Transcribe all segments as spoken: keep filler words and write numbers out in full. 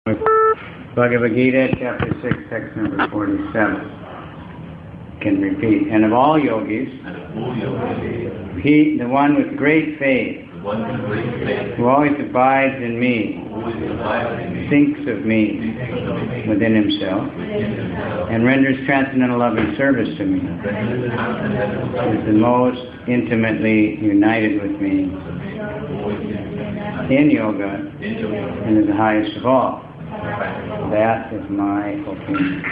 Bhagavad Gita, chapter six, text number forty-seven. Can repeat. And of all yogis, he, the one with great faith, who always abides in me, thinks of me within himself, and renders transcendental loving service to me, is the most intimately united with me in yoga, and is the highest of all. That is my opinion.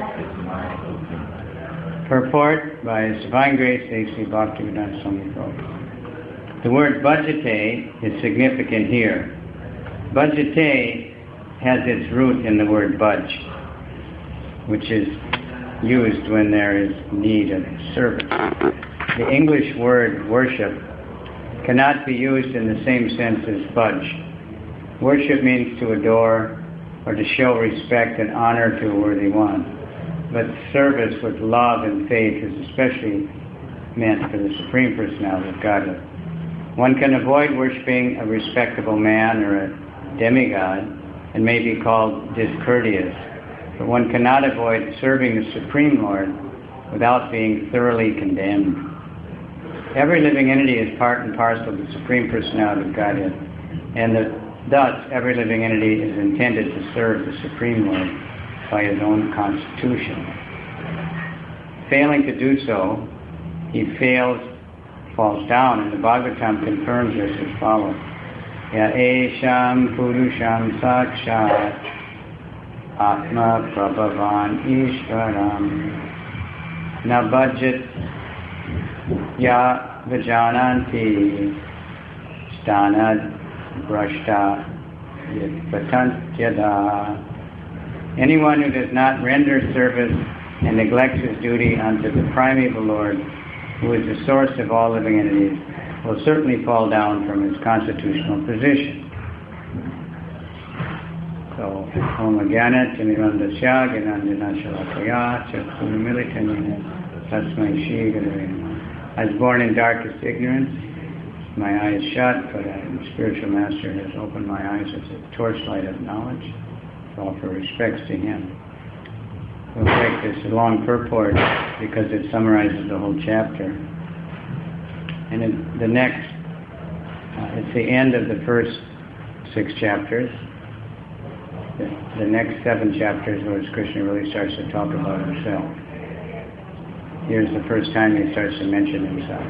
Purport by His Divine Grace A C Bhaktivedanta Swami Prabhupada. The word bhajate is significant here. Bhajate has its root in the word bhaj, which is used when there is need of service. The English word worship cannot be used in the same sense as bhaj. Worship means to adore or to show respect and honor to a worthy one. But service with love and faith is especially meant for the Supreme Personality of Godhead. One can avoid worshipping a respectable man or a demigod and may be called discourteous, but one cannot avoid serving the Supreme Lord without being thoroughly condemned. Every living entity is part and parcel of the Supreme Personality of Godhead, and the, thus every living entity is intended to serve the Supreme Lord by his own constitution. Failing to do so, he fails, falls down, and the Bhagavatam confirms this as follows. Ya esham purusham sakshat atma prabhavan ishvaram na bhajat ya vijananti stanad brashta yatpatantyada. Anyone who does not render service and neglects his duty unto the primeval Lord, who is the source of all living entities, will certainly fall down from his constitutional position. So, Om Jnana Timirandasya Gnanandjana Shalakaya Chakshuramilitanina Tasmai Shri Gurave Namaha. I was born in darkest ignorance. My eyes shut, but the spiritual master has opened my eyes as a torchlight of knowledge. To offer respects to him. We'll take this long purport because it summarizes the whole chapter. And in the next, uh, it's the end of the first six chapters. The, the next seven chapters where Krishna really starts to talk about himself. Here's the first time he starts to mention himself.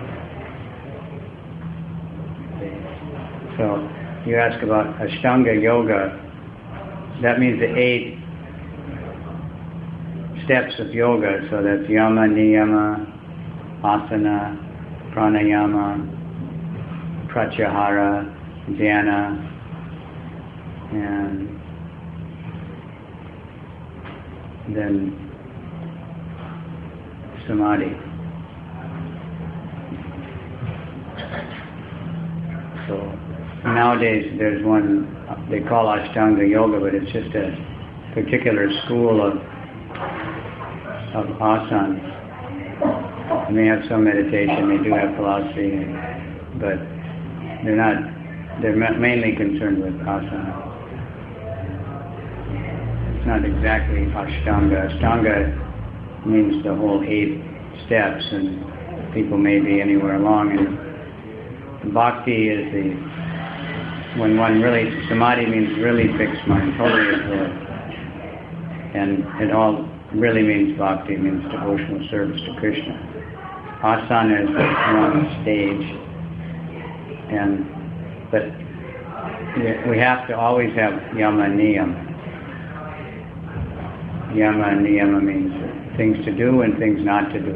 So you ask about Ashtanga Yoga. That means the eight steps of yoga. So that's yama, niyama, asana, pranayama, pratyahara, dhyana, and then samadhi. So nowadays there's one they call Ashtanga Yoga, but it's just a particular school of of asanas. And they have some meditation, they do have philosophy, but they're not, they're mainly concerned with asana. It's not exactly Ashtanga. Ashtanga means the whole eight steps, and people may be anywhere along. And bhakti is the when one really, samadhi means really fixed mind, totally absorbed. And it all really means bhakti, means devotional service to Krishna. Asana is one stage. And, but we have to always have yama and niyama. Yama and niyama means things to do and things not to do.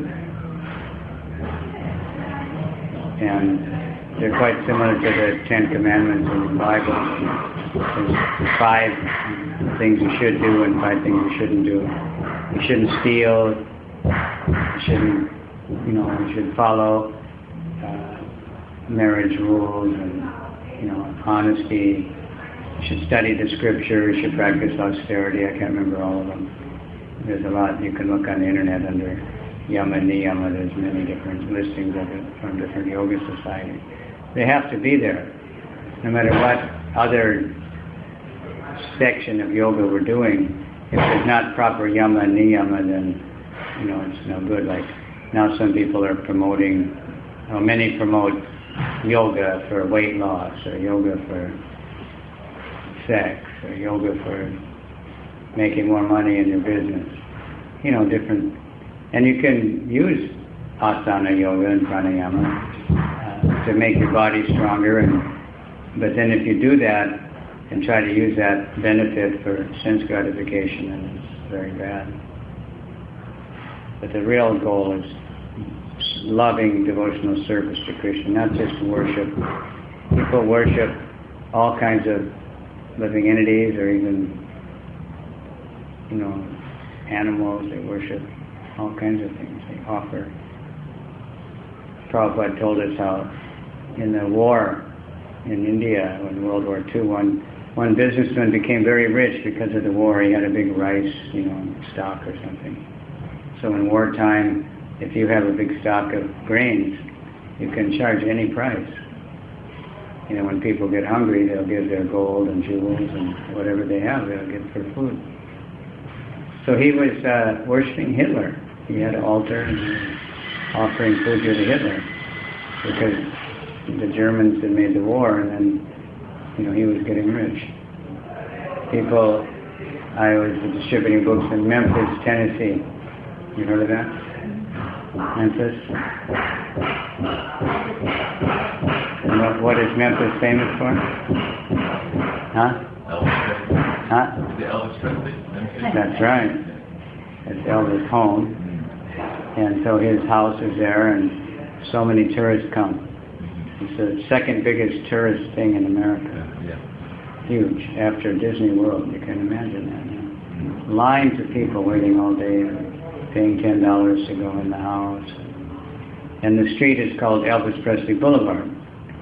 And they're quite similar to the Ten Commandments in the Bible. There's five things you should do and five things you shouldn't do. You shouldn't steal. You shouldn't, you know, you should follow uh, marriage rules and, you know, honesty. You should study the scripture. You should practice austerity. I can't remember all of them. There's a lot you can look on the internet under Yama Niyama. There's many different listings of it from different yoga societies. They have to be there, no matter what other section of yoga we're doing, if there's not proper yama and niyama, then, you know, it's no good. Like, now some people are promoting, well, many promote yoga for weight loss, or yoga for sex, or yoga for making more money in your business. You know, different, and you can use asana yoga and pranayama uh, to make your body stronger, and but then if you do that and try to use that benefit for sense gratification, then it's very bad. But the real goal is loving devotional service to Krishna, not just worship. People worship all kinds of living entities, or even, you know, animals. They worship all kinds of things. They offer. Prabhupada told us how in the war in India, in World War Two, one, one businessman became very rich because of the war. He had a big rice, you know, stock or something. So in wartime, if you have a big stock of grains, you can charge any price. You know, when people get hungry, they'll give their gold and jewels and whatever they have, they'll give for food. So he was uh, worshipping Hitler. He had an altar and he was offering food to Hitler because the Germans had made the war, and then, you know, he was getting rich. People, I was distributing books in Memphis, Tennessee. You heard of that? Memphis? And what, what is Memphis famous for? Huh? Elvis. Huh? The Elvis Presley. That's right. It's Elvis' home. And so his house is there, and so many tourists come. It's the second biggest tourist thing in America. Yeah. Huge. After Disney World, you can imagine that. You know. Lines of people waiting all day, paying ten dollars to go in the house. And the street is called Elvis Presley Boulevard.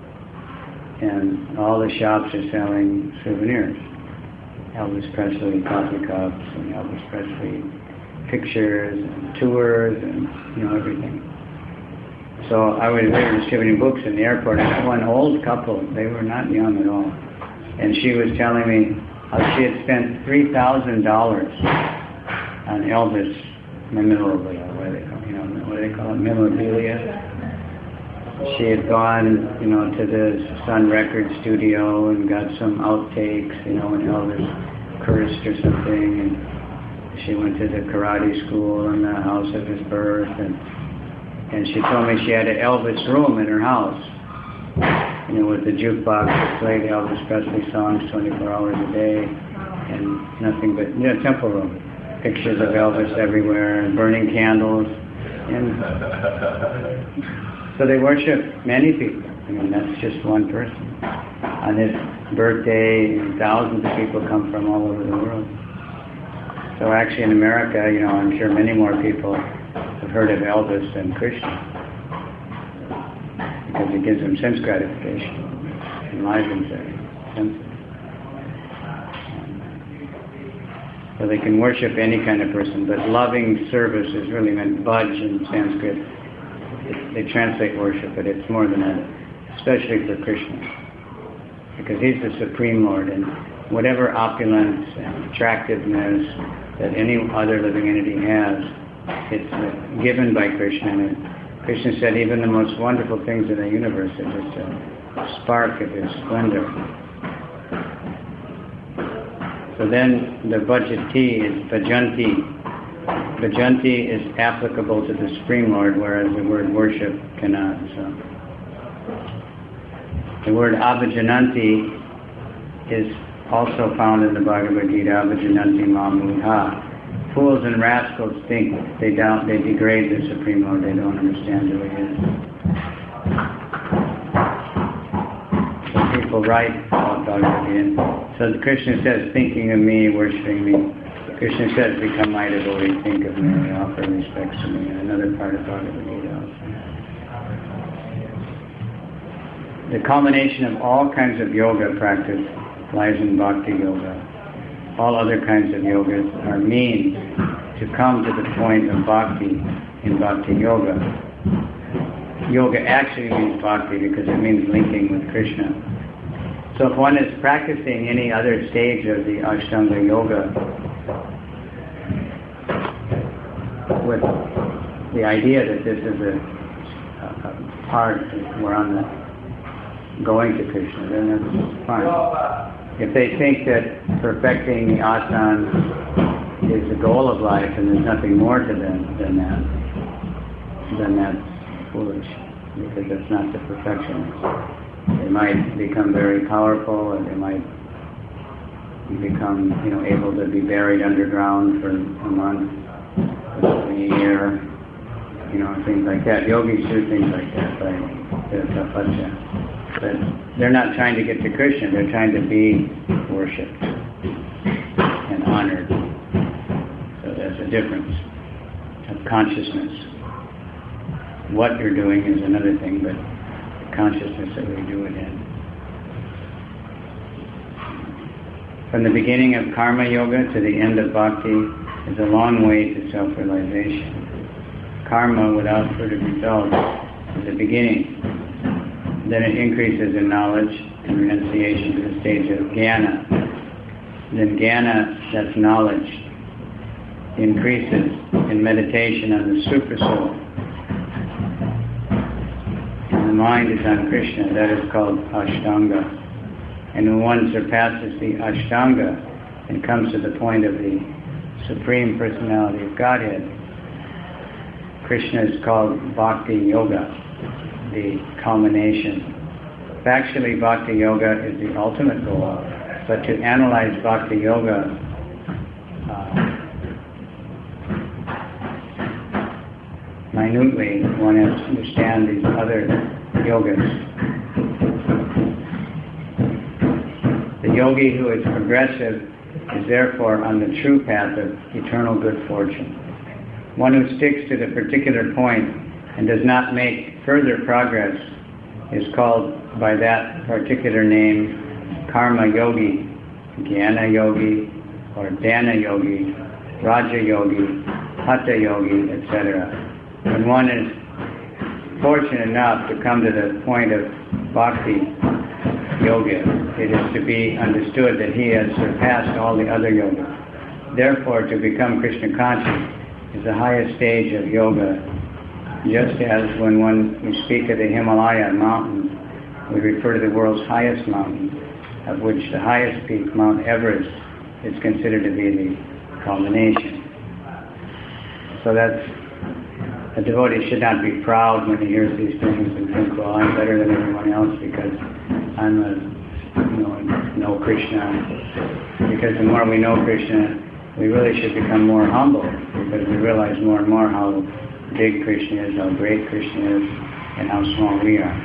And all the shops are selling souvenirs. Elvis Presley coffee cups, and Elvis Presley pictures, and tours, and, you know, everything. So I was there distributing books in the airport, and one old couple, they were not young at all. And she was telling me how she had spent three thousand dollars on Elvis memorabilia, what do they call, you know, what do they call it, memorabilia. She had gone, you know, to the Sun Record studio and got some outtakes, you know, when Elvis cursed or something, and she went to the karate school in the house of his birth, and and she told me she had an Elvis room in her house, you know, with the jukebox that played Elvis Presley songs twenty-four hours a day, and nothing but, you know, temple room. Pictures of Elvis everywhere, and burning candles, and so they worship many people. I mean, that's just one person. On his birthday, thousands of people come from all over the world. So actually in America, you know, I'm sure many more people have heard of Elvis than Krishna, because it gives them sense gratification, enlivens their senses. So they can worship any kind of person, but loving service is really meant bhaj in Sanskrit. It, they translate worship, but it's more than that, especially for Krishna, because he's the Supreme Lord, and whatever opulence and attractiveness that any other living entity has, it's uh, given by Krishna. And Krishna said even the most wonderful things in the universe are just a spark of his splendor. So then the bhajati is bhajanti. Bhajanti is applicable to the Supreme Lord, whereas the word worship cannot. So the word abhajananti is also found in the Bhagavad Gita, abhajananti mamudha. Fools and rascals think they doubt, they degrade the Supreme Lord, they don't understand who he is. So people write about Bhagavad Gita. So Krishna says, thinking of me, worshipping me. Krishna says, become my devotee, think of me, offer respects to me. Another part of Bhagavad Gita also. The culmination of all kinds of yoga practice lies in bhakti yoga. All other kinds of yogas are means to come to the point of bhakti in bhakti yoga. Yoga actually means bhakti because it means linking with Krishna. So if one is practicing any other stage of the Ashtanga Yoga with the idea that this is a, a, a part, we're on the going to Krishna, then that's fine. If they think that perfecting the asana is the goal of life and there's nothing more to them than that, then that's foolish, because that's not the perfection. They might become very powerful, and they might become, you know, able to be buried underground for a month, a year, you know, things like that. Yogis do things like that by the tapasya. But they're not trying to get to Krishna, they're trying to be worshipped and honored. So there's a difference of consciousness. What you're doing is another thing, but consciousness that we do it in. From the beginning of karma yoga to the end of bhakti is a long way to self-realization. Karma without further results is the beginning. Then it increases in knowledge and renunciation to the stage of jnana. Then jnana, that's knowledge, increases in meditation on the supersoul. The mind is on Krishna, that is called Ashtanga. And when one surpasses the Ashtanga and comes to the point of the Supreme Personality of Godhead, Krishna is called Bhakti Yoga, the culmination. Actually, Bhakti Yoga is the ultimate goal, but to analyze Bhakti Yoga uh, minutely, one has to understand these other yogas. The yogi who is progressive is therefore on the true path of eternal good fortune. One who sticks to the particular point and does not make further progress is called by that particular name karma yogi, jnana yogi, or dana yogi, raja yogi, hatha yogi, et cetera. When one is fortunate enough to come to the point of bhakti yoga, it is to be understood that he has surpassed all the other yogas. Therefore, to become Krishna conscious is the highest stage of yoga. Just as when one, we speak of the Himalaya mountains, we refer to the world's highest mountain, of which the highest peak, Mount Everest, is considered to be the culmination. So that's, a devotee should not be proud when he hears these things and think, well, I'm better than everyone else because I'm a, you know, know Krishna. Because the more we know Krishna, we really should become more humble, because we realize more and more how big Krishna is, how great Krishna is, and how small we are.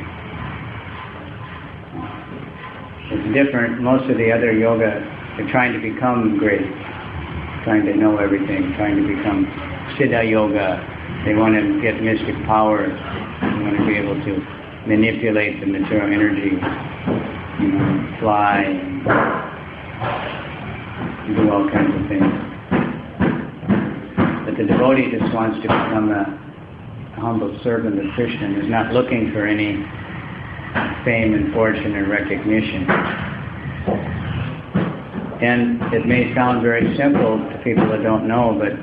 It's different. Most of the other yoga, they're trying to become great, trying to know everything, trying to become Siddha Yoga. They want to get mystic powers. They want to be able to manipulate the material energy, you know, fly, and do all kinds of things. But the devotee just wants to become a humble servant of Krishna and is not looking for any fame and fortune and recognition. And it may sound very simple to people that don't know, but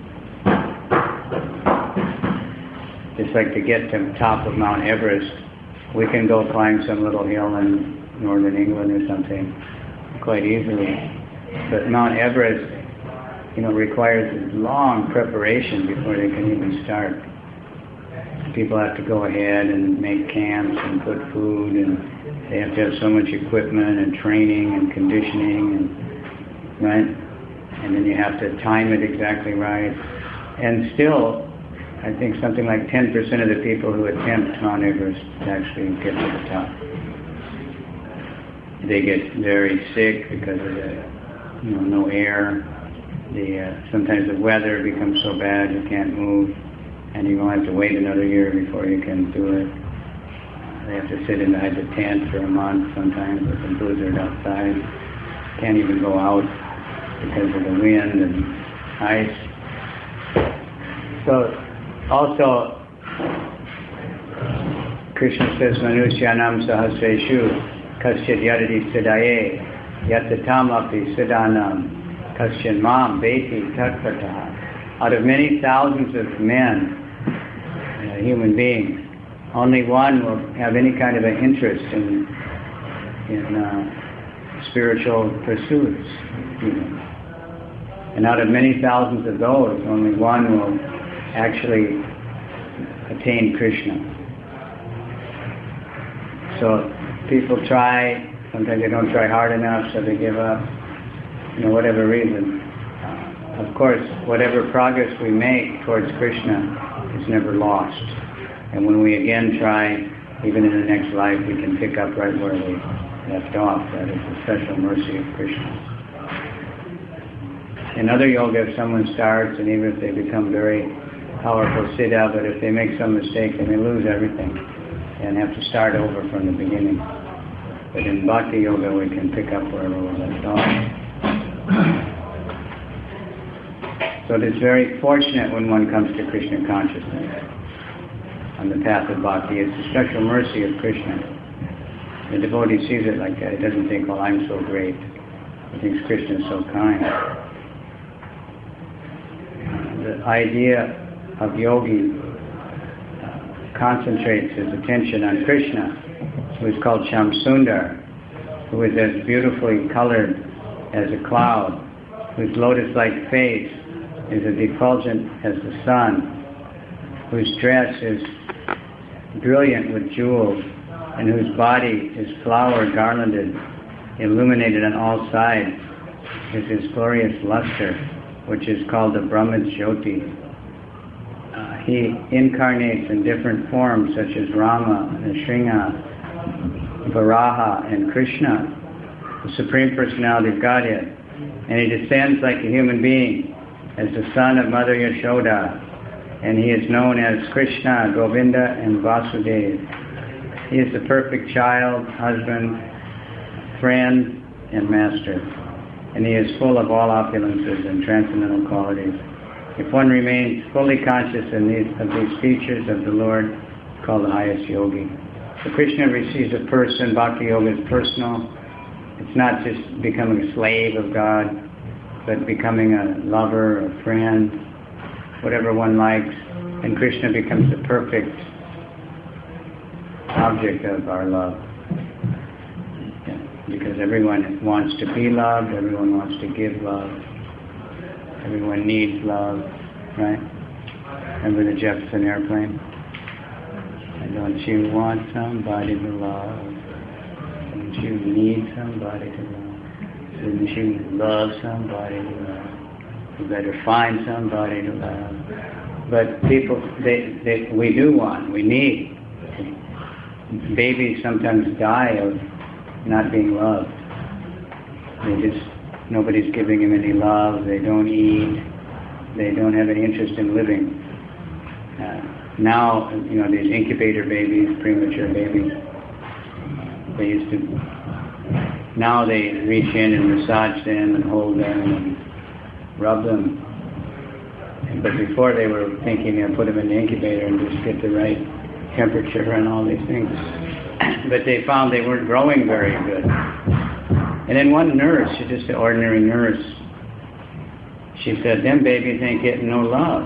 it's like to get to the top of Mount Everest. We can go climb some little hill in northern England or something quite easily. But Mount Everest, you know, requires long preparation before they can even start. People have to go ahead and make camps and put food, and they have to have so much equipment and training and conditioning, and right? And then you have to time it exactly right. And still, I think something like ten percent of the people who attempt Mount Everest actually get to the top. They get very sick because of the, you know, no air. The uh, sometimes the weather becomes so bad you can't move, and you will have to wait another year before you can do it. They have to sit inside the tent for a month sometimes with a blizzard outside. Can't even go out because of the wind and ice. So also, Krishna says, Manusyanam sahasreshu kaschit yadati siddhaye, yatatamapi siddhanam, kaschit mam beti tatpataha. Out of many thousands of men, uh, human beings, only one will have any kind of an interest in in uh, spiritual pursuits. You know. And out of many thousands of those, only one will actually attain Krishna. So people try, sometimes they don't try hard enough, so they give up, you know, whatever reason. Uh, of course, whatever progress we make towards Krishna is never lost. And when we again try, even in the next life, we can pick up right where we left off. That is the special mercy of Krishna. In other yoga, if someone starts, and even if they become very powerful siddha, but if they make some mistake, they may lose everything and have to start over from the beginning. But in bhakti yoga, we can pick up wherever we left off. So it is very fortunate when one comes to Krishna consciousness on the path of bhakti. It's the special mercy of Krishna. The devotee sees it like that. He doesn't think, well, I'm so great. He thinks Krishna is so kind. The idea of yogi uh, concentrates his attention on Krishna, who is called Shamsundar, who is as beautifully colored as a cloud, whose lotus-like face is as effulgent as the sun, whose dress is brilliant with jewels, and whose body is flower garlanded, illuminated on all sides, is his glorious luster, which is called the Brahmajyoti. Uh, he incarnates in different forms such as Rama, Nrsimha, Varaha, and Krishna, the Supreme Personality of Godhead. And he descends like a human being as the son of Mother Yashoda, and he is known as Krishna, Govinda, and Vasudeva. He is the perfect child, husband, friend, and master. And he is full of all opulences and transcendental qualities. If one remains fully conscious in these, of these features of the Lord, it's called the highest yogi. So Krishna receives a person. Bhakti yoga is personal. It's not just becoming a slave of God, but becoming a lover, a friend, whatever one likes. And Krishna becomes the perfect object of our love. Because everyone wants to be loved, everyone wants to give love, everyone needs love, right? Remember the Jefferson Airplane? And don't you want somebody to love? Don't you need somebody to love? Shouldn't you love somebody to love? You better find somebody to love. But people, they, they, we do want, we need. Babies sometimes die of not being loved. They just, nobody's giving them any love, they don't eat, they don't have any interest in living. Uh, now, you know, these incubator babies, premature babies, they used to, now they reach in and massage them and hold them and rub them. But before they were thinking, you know, put them in the incubator and just get the right temperature and all these things. But they found they weren't growing very good. And then one nurse, she's just an ordinary nurse, she said, them babies ain't getting no love.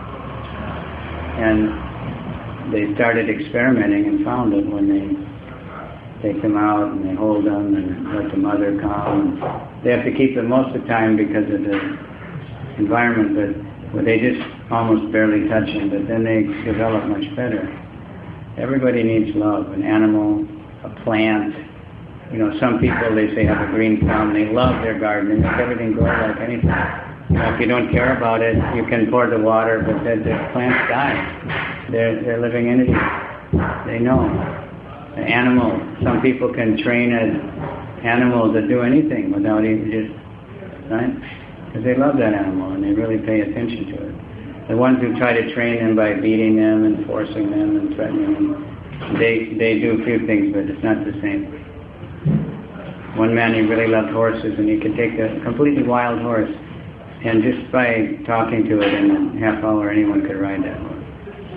And they started experimenting and found it when they take them out and they hold them and let the mother come. They have to keep them most of the time because of the environment, but well, they just almost barely touch them, but then they develop much better. Everybody needs love, an animal, a plant. You know, some people, they say, have a green thumb. They love their garden. They make everything grow like anything. You know, if you don't care about it, you can pour the water, but then the plants die. They're, they're living entities. They know. An animal, some people can train an animal to do anything without even just, right? Because they love that animal and they really pay attention to it. The ones who try to train them by beating them and forcing them and threatening them, they they do a few things, but it's not the same. One man, he really loved horses, and he could take a completely wild horse, and just by talking to it in a half hour, anyone could ride that horse.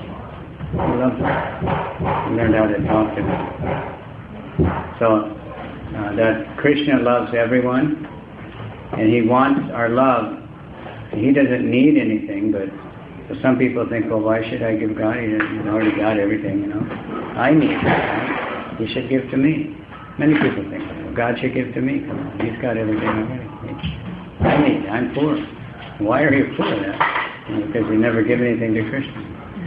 He loved it. He learned how to talk to it. So uh, that Krishna loves everyone, and He wants our love. He doesn't need anything, but so some people think, well, why should I give God? He's already got everything, you know. I need it, right? He should give to me. Many people think, well, God should give to me. Come on, He's got everything already. I need it. I'm poor. Why are you poor then? You know, because you never give anything to Krishna.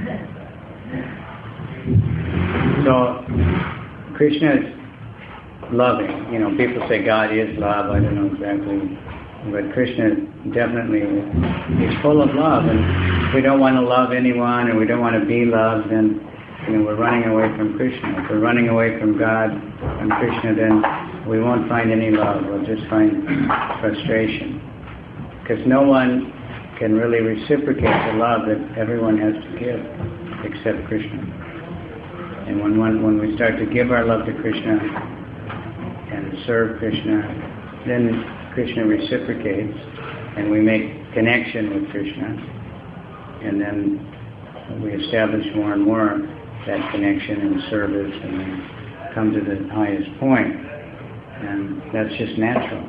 So, Krishna is loving. You know, people say God is love. I don't know exactly. But Krishna definitely is full of love. And if we don't want to love anyone, or we don't want to be loved, then you know, we're running away from Krishna. If we're running away from God and Krishna, then we won't find any love. We'll just find frustration. Because no one can really reciprocate the love that everyone has to give, except Krishna. And when one, when we start to give our love to Krishna and serve Krishna, then Krishna reciprocates, and we make connection with Krishna, and then we establish more and more that connection and service, and then come to the highest point, and that's just natural.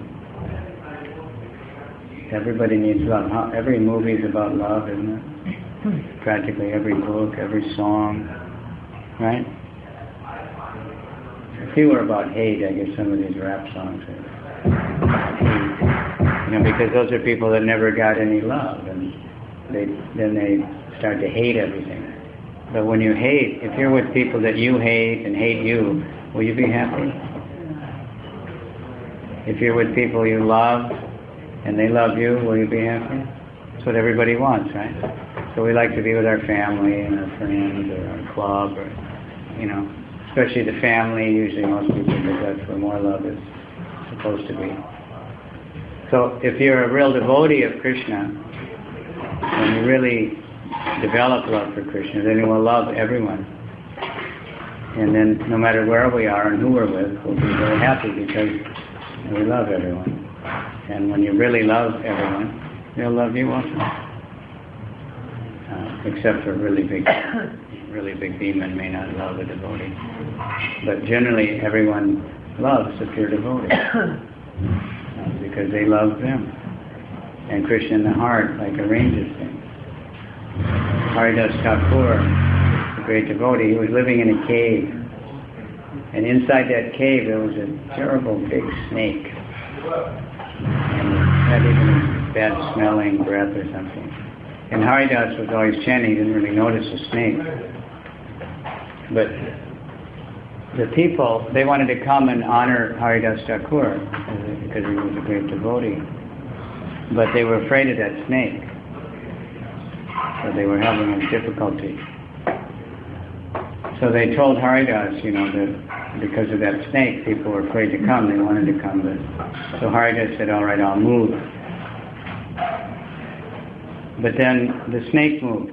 Everybody needs love. Every movie is about love, isn't it? Practically every book, every song, right? A few are about hate. I guess some of these rap songs are hate. You know, because those are people that never got any love, and they then they start to hate everything. But when you hate, if you're with people that you hate and hate you, will you be happy? If you're with people you love and they love you, will you be happy? That's what everybody wants, right? So we like to be with our family and our friends or our club, or, you know, especially the family. Usually most people think that's where more love is supposed to be. So if you're a real devotee of Krishna, and you really develop love for Krishna, then you will love everyone. And then no matter where we are and who we're with, we'll be very happy because we love everyone. And when you really love everyone, they'll love you also. Uh, except for really big, really big demon may not love a devotee. But generally everyone loves a pure devotee. Uh, because they love them. And Krishna in the heart like arranges things. Haridas Thakur, a great devotee, he was living in a cave. And inside that cave there was a terrible big snake. And it had even bad smelling breath or something. And Haridas was always chanting, he didn't really notice the snake. But the people, they wanted to come and honor Haridas Thakur because he was a great devotee. But they were afraid of that snake. So they were having a difficulty. So they told Haridas, you know, that because of that snake, people were afraid to come. They wanted to come, but so Haridas said, all right, I'll move. But then the snake moved.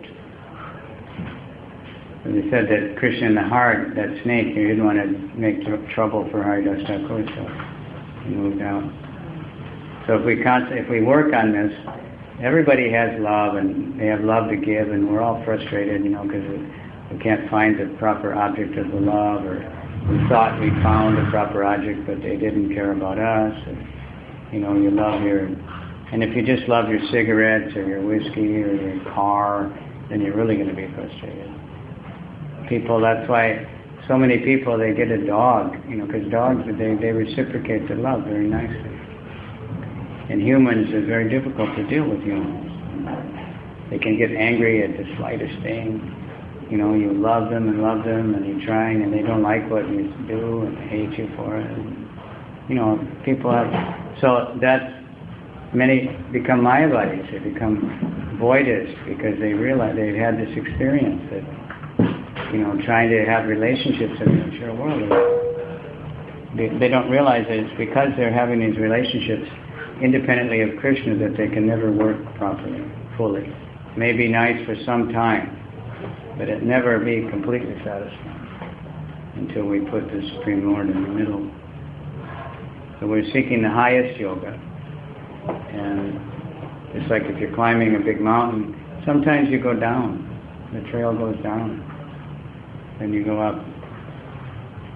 And they said that Krishna in the heart, that snake, he didn't want to make tr- trouble for Haridas Thakur, so he moved out. So if we const- if we work on this, everybody has love, and they have love to give, and we're all frustrated, you know, because we, we can't find the proper object of the love, or we thought we found the proper object, but they didn't care about us. Or, you know, you love your, and if you just love your cigarettes or your whiskey or your car, then you're really going to be frustrated. People, that's why so many people, they get a dog, you know, because dogs, they, they reciprocate the love very nicely. And humans, it's very difficult to deal with humans. They can get angry at the slightest thing. You know, you love them and love them, and you're trying, and they don't like what you do, and they hate you for it. And, you know, people have... So that's... Many become Mayavadis. They become voidists because they realize they've had this experience that, you know, trying to have relationships in the material world. They, they don't realize that it's because they're having these relationships independently of Krishna that they can never work properly, fully. It may be nice for some time, but it never be completely satisfying until we put the Supreme Lord in the middle. So we're seeking the highest yoga. And it's like if you're climbing a big mountain, sometimes you go down. The trail goes down. Then you go up.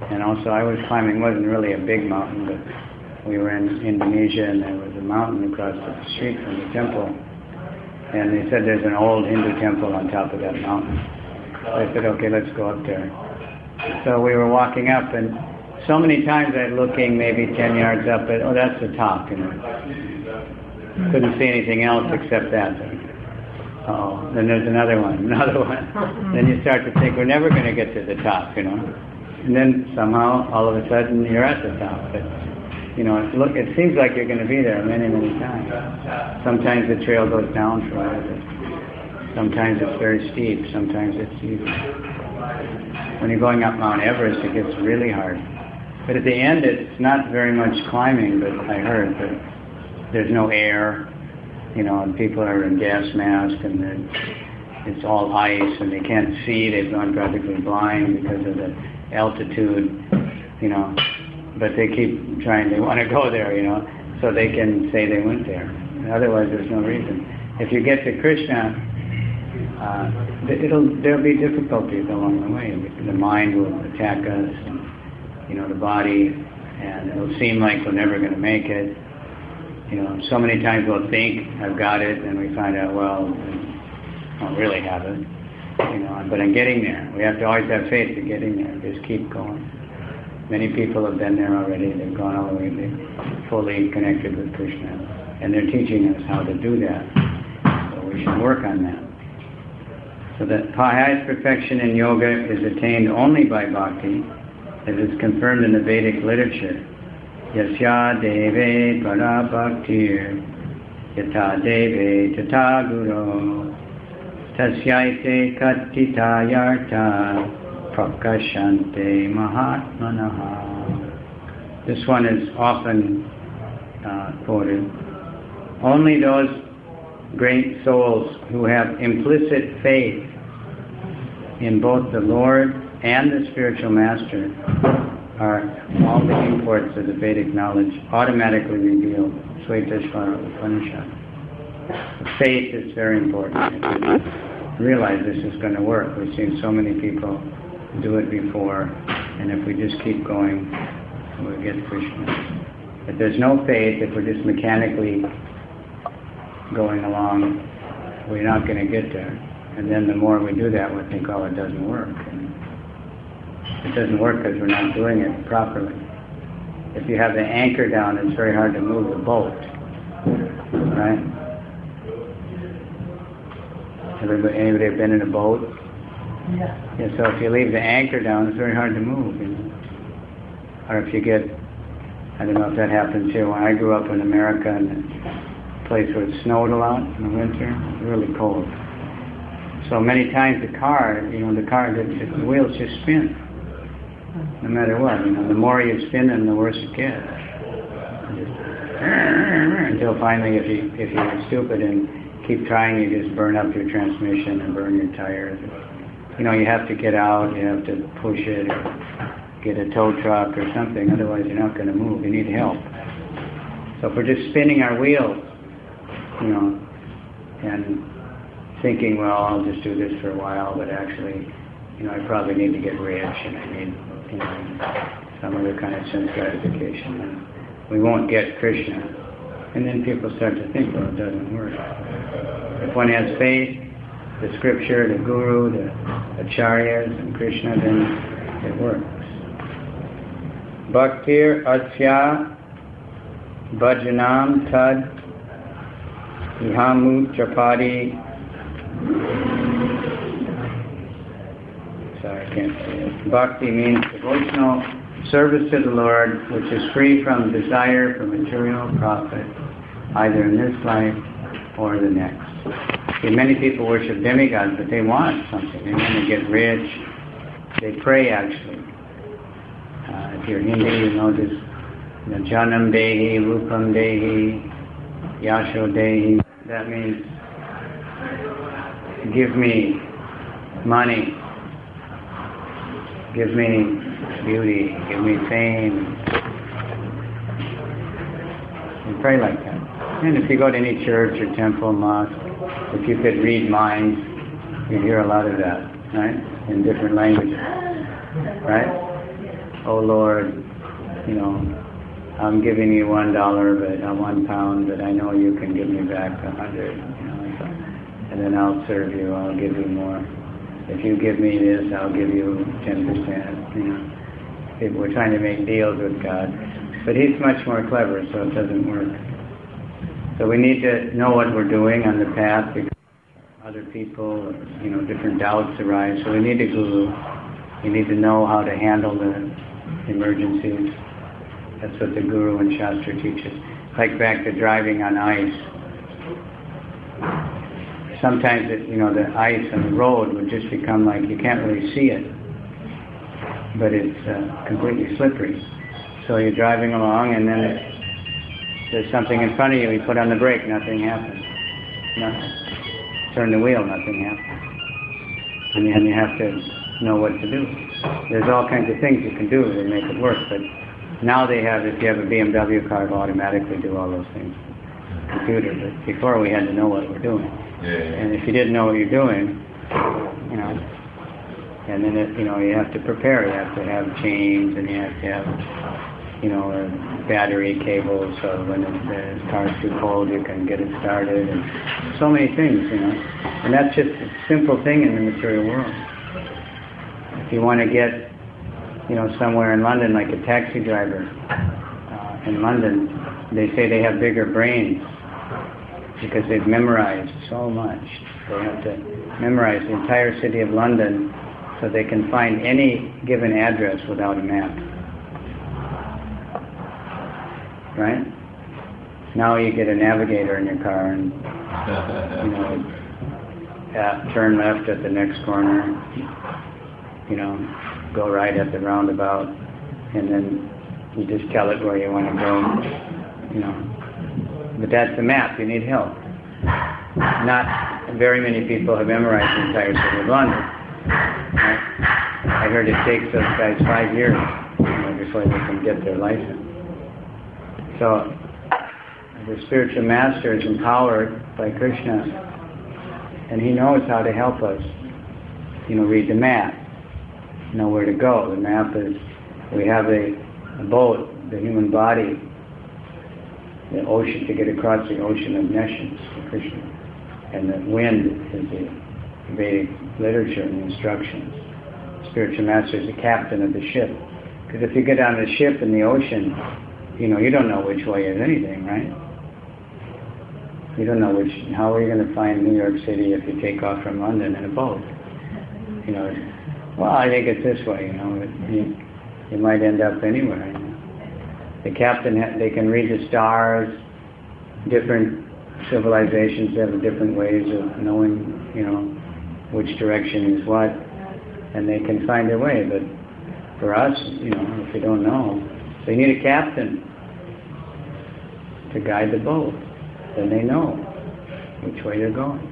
And also I was climbing, it wasn't really a big mountain, but we were in Indonesia and there was a mountain across the street from the temple. And they said there's an old Hindu temple on top of that mountain. So I said, okay, let's go up there. So we were walking up, and so many times I'd looking maybe ten yards up at, oh, that's the top, you know. Couldn't see anything else except that. Oh, then there's another one, another one. Then you start to think, we're never going to get to the top, you know. And then somehow, all of a sudden, you're at the top. But, you know, look, it seems like you're going to be there many, many times. Sometimes the trail goes down for a while, but sometimes it's very steep, sometimes it's easy. When you're going up Mount Everest, it gets really hard. But at the end, it's not very much climbing, but I heard that there's no air, you know, and people are in gas masks, and it's all ice, and they can't see. They've gone practically blind because of the altitude, you know. But they keep trying, they want to go there, you know, so they can say they went there. Otherwise, there's no reason. If you get to Krishna, uh, it'll there'll be difficulties along the way. The mind will attack us, and, you know, the body, and it'll seem like we're never going to make it. You know, so many times we'll think, I've got it, and we find out, well, I don't really have it. You know, but in getting there, we have to always have faith in getting there. Just keep going. Many people have been there already. They've gone all the way. They're fully connected with Krishna. And they're teaching us how to do that. So we should work on that. So the highest perfection in yoga is attained only by bhakti, as is confirmed in the Vedic literature. Yasya deve para bhaktir, yata deve tata guru, tasyaite kattita yarta, prakashante mahatmanaha. This one is often uh, quoted. Only those great souls who have implicit faith in both the Lord and the spiritual master are all the imports of the Vedic knowledge automatically revealed. Shvetashvara Upanishad. Faith is very important. If we realize this is going to work. We've seen so many people do it before, and if we just keep going, we'll get Krishna. If there's no faith, if we're just mechanically going along, we're not going to get there. And then the more we do that, we'll think, oh, it doesn't work. And it doesn't work because we're not doing it properly. If you have the anchor down, it's very hard to move the boat. Right? Everybody, anybody been in a boat? Yeah. Yeah. So if you leave the anchor down, it's very hard to move. You know? Or if you get, I don't know if that happens here. When I grew up in America, in a place where it snowed a lot in the winter, it was really cold. So many times the car, you know, the car, the, the wheels just spin. No matter what, you know, the more you spin them, the worse it gets. Until finally, if you if you're stupid and keep trying, you just burn up your transmission and burn your tires. You know, you have to get out, you have to push it, or get a tow truck or something, otherwise you're not going to move. You need help. So if we're just spinning our wheels, you know, and thinking, well, I'll just do this for a while, but actually, you know, I probably need to get rich, and I need, you know, some other kind of sense gratification. And we won't get Krishna. And then people start to think, well, it doesn't work. If one has faith, the scripture, the guru, the acharyas, and Krishna, then it works. Bhaktir Asya Bhajanam Tad Ihamu Chapadi. Sorry, I can't say it. Bhakti means devotional service to the Lord, which is free from desire for material profit, either in this life or the next. See, many people worship demigods, but they want something. They want to get rich. They pray, actually. Uh, if you're Hindu, you know this. Janam Dehi, Rupam Dehi, Yasho Dehi. That means, give me money, give me beauty, give me fame. And pray like that. And if you go to any church or temple, mosque, if you could read minds, you'd hear a lot of that, right? In different languages, right? oh Lord, you know, I'm giving you one dollar, but uh, one pound, but I know you can give me back a hundred, you know, so, and then I'll serve you, I'll give you more. If you give me this, I'll give you ten percent, you know. People, we're trying to make deals with God. But He's much more clever, so it doesn't work. So we need to know what we're doing on the path, because other people, you know, different doubts arise. So we need a guru. You need to know how to handle the emergencies. That's what the guru and Shastra teaches. Like back to driving on ice. Sometimes, it, you know, the ice on the road would just become like you can't really see it, but it's uh, completely slippery. So you're driving along, and then there's something in front of you. You put on the brake, nothing happens. Nothing. Turn the wheel, nothing happens. And you, and you have to know what to do. There's all kinds of things you can do to make it work, but now they have, if you have a B M W car, it'll automatically do all those things. Computer, but before we had to know what we're doing. Yeah, yeah. And if you didn't know what you're doing, you know, and then it, you know, you have to prepare. You have to have chains, and you have to have, you know, uh, battery cables, so when it, the car's too cold, you can get it started, and so many things, you know. And that's just a simple thing in the material world. If you want to get, you know, somewhere in London, like a taxi driver uh, in London, they say they have bigger brains because they've memorized so much. They have to memorize the entire city of London so they can find any given address without a map. Right? Now you get a navigator in your car and, you know, uh, turn left at the next corner, you know, go right at the roundabout, and then you just tell it where you want to go, you know. But that's the map. You need help. Not very many people have memorized the entire city of London. Right? I heard it takes those guys five years, you know, before they can get their license. So the spiritual master is empowered by Krishna, and he knows how to help us, you know, read the map, know where to go. The map is, we have a, a boat, the human body, the ocean, to get across the ocean of nescience for Krishna. And the wind is the Vedic literature and the instructions. Spiritual master is the captain of the ship. Because if you get on a ship in the ocean, you know, you don't know which way is anything, right? You don't know which, how are you going to find New York City if you take off from London in a boat? You know, well, I think it's this way, you know, you, you might end up anywhere. You know? The captain, they can read the stars. Different civilizations have different ways of knowing, you know, which direction is what, and they can find their way. But for us, you know, if you don't know, they need a captain to guide the boat. Then they know which way they're going.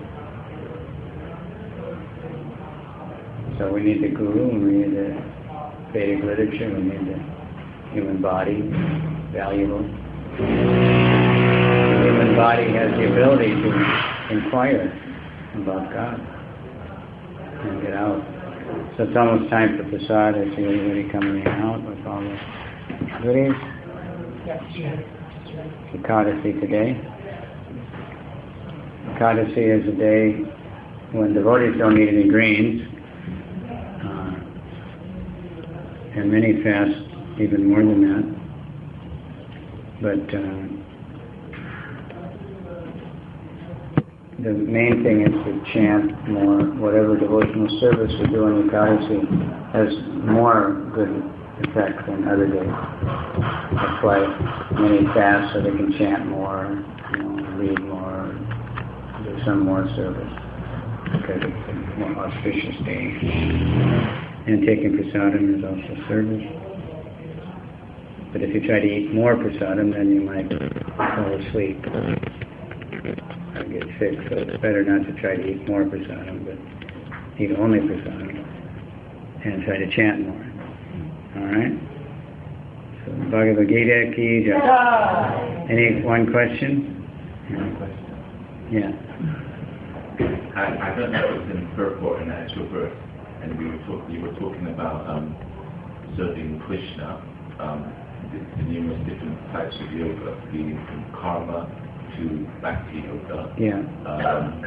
So we need the guru, and we need the Vedic literature, we need the human body, valuable. The human body has the ability to inquire about God and get out. So it's almost time for prasad. I see everybody coming out with all the goodies. Ekadasi today. Ekadasi is a day when devotees don't eat any grains, uh, and many fast even more than that. But uh, the main thing is to chant more. Whatever devotional service we do on Ekadasi has more good effect than other days. That's why many fast, so they can chant more, you know, read more, do some more service, because it's a more auspicious day. And taking prasadam is also service. But if you try to eat more prasadam, then you might fall asleep or get sick. So it's better not to try to eat more prasadam, but eat only prasadam and try to chant more. All right? So Bhagavad Gita ki jai. Any one question? Yeah. I, I don't know if it was in purport in the actual verse, and we were talk, you were talking about um, serving Krishna, um, the, the numerous different types of yoga, being from karma to bhakti yoga. Yeah. Um,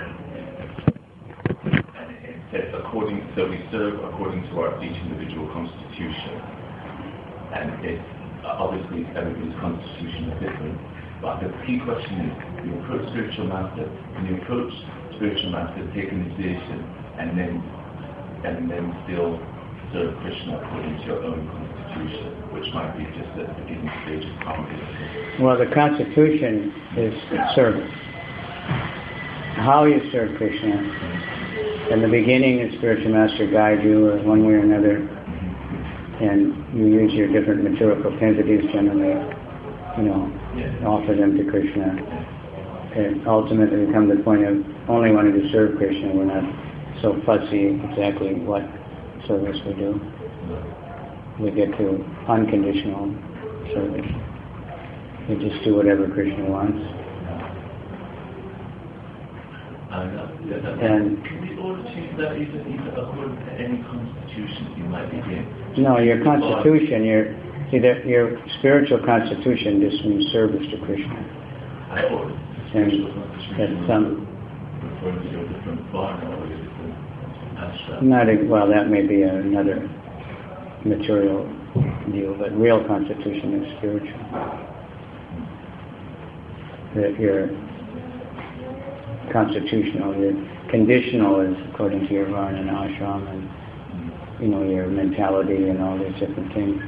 and it says according, so we serve according to our each individual constitution, and it's uh, obviously everybody's constitution is different. But the key question is, you approach spiritual master, and you approach spiritual master, take initiation, and then and then still serve Krishna according to your own constitution, which might be just at the beginning stage of comedy. Well, the constitution is service. How you serve Krishna. In the beginning, the spiritual master guides you or one way or another, and you use your different material propensities generally, you know, Yeah. offer them to Krishna. And ultimately we come to the point of only wanting to serve Krishna. We're not so fussy exactly what service we do. We get to unconditional service. We just do whatever Krishna wants. And, uh, yeah, that, And can we all achieve that even, even according to any constitution you might be in? no, your constitution, your see that your spiritual constitution just means service to Krishna. I thought And spiritual constitution that's was some referring to your different varna or your different ashram. not a, well, that may be another material deal, but real constitution is spiritual. That your constitutional, your conditional is according to your varna and ashram, and you know your mentality and all these different things.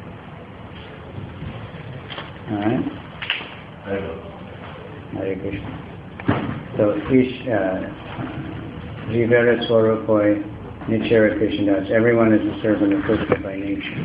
All right. I know. Hare Krishna. So, Ish, Jivara Swarupoi, Nichara Krishnadas. Everyone is a servant of Krishna by nature.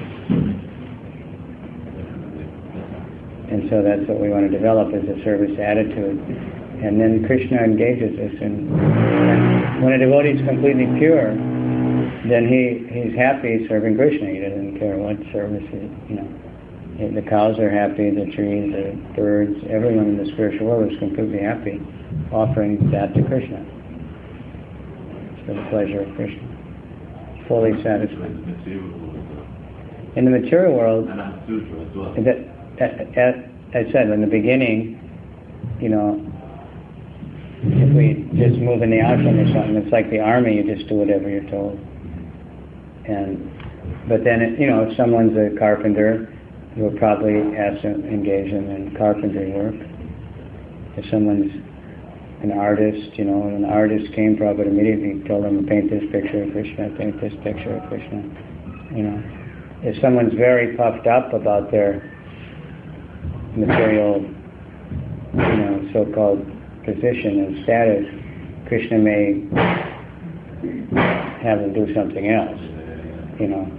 And so that's what we want to develop, is a service attitude. And then Krishna engages us. And, and when a devotee is completely pure, then he, he's happy serving Krishna. He doesn't care what service is, you know. The cows are happy, the trees, the birds, everyone in the spiritual world is completely happy, offering that to Krishna. It's for the pleasure of Krishna. Fully satisfied. In the material world, that, as I said, in the beginning, you know, if we just move in the ashram or something, it's like the army, you just do whatever you're told. And, but then, it, you know, if someone's a carpenter, you'll probably ask them, engage them in carpentry work. If someone's an artist, you know, when an artist came, Prabhupada immediately told them to paint this picture of Krishna, paint this picture of Krishna. You know, if someone's very puffed up about their material, you know, so-called position and status, Krishna may have them do something else, you know.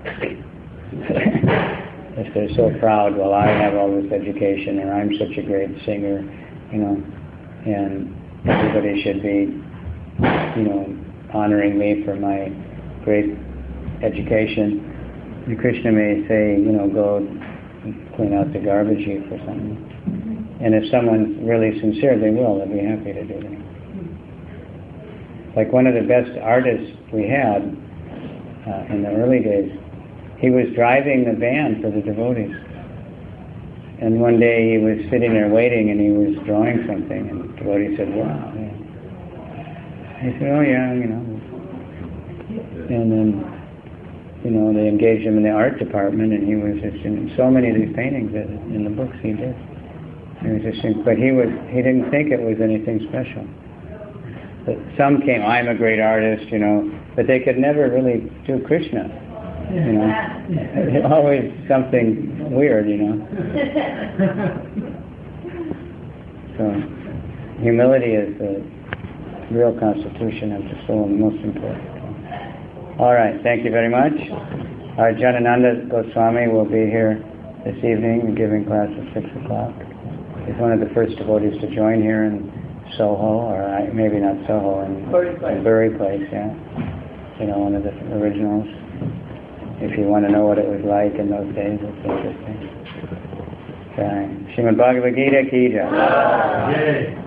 If they're so proud, well, I have all this education, and I'm such a great singer, you know, and everybody should be, you know, honoring me for my great education. And Krishna may say, you know, go clean out the garbage heap or something. And if someone's really sincere, they will. They'll be happy to do that. Like one of the best artists we had uh, in the early days, he was driving the van for the devotees. And one day he was sitting there waiting and he was drawing something, and the devotee said, wow. Yeah. He said, oh yeah, you know. And then, you know, they engaged him in the art department, and he was just in so many of these paintings that in the books he did. He was just in, but he was he didn't think it was anything special. But some came, I'm a great artist, you know, but they could never really do Krishna. You know, always something weird, you know. So, humility is the real constitution of the soul, and the most important. All right, thank you very much. Our Janananda Goswami will be here this evening giving class at six o'clock. He's one of the first devotees to join here in Soho, or I, maybe not Soho, in Bury Place, yeah. You know, one of the originals. If you want to know what it was like in those days, it's interesting. Okay. Srimad Bhagavad Gita Ki Jai.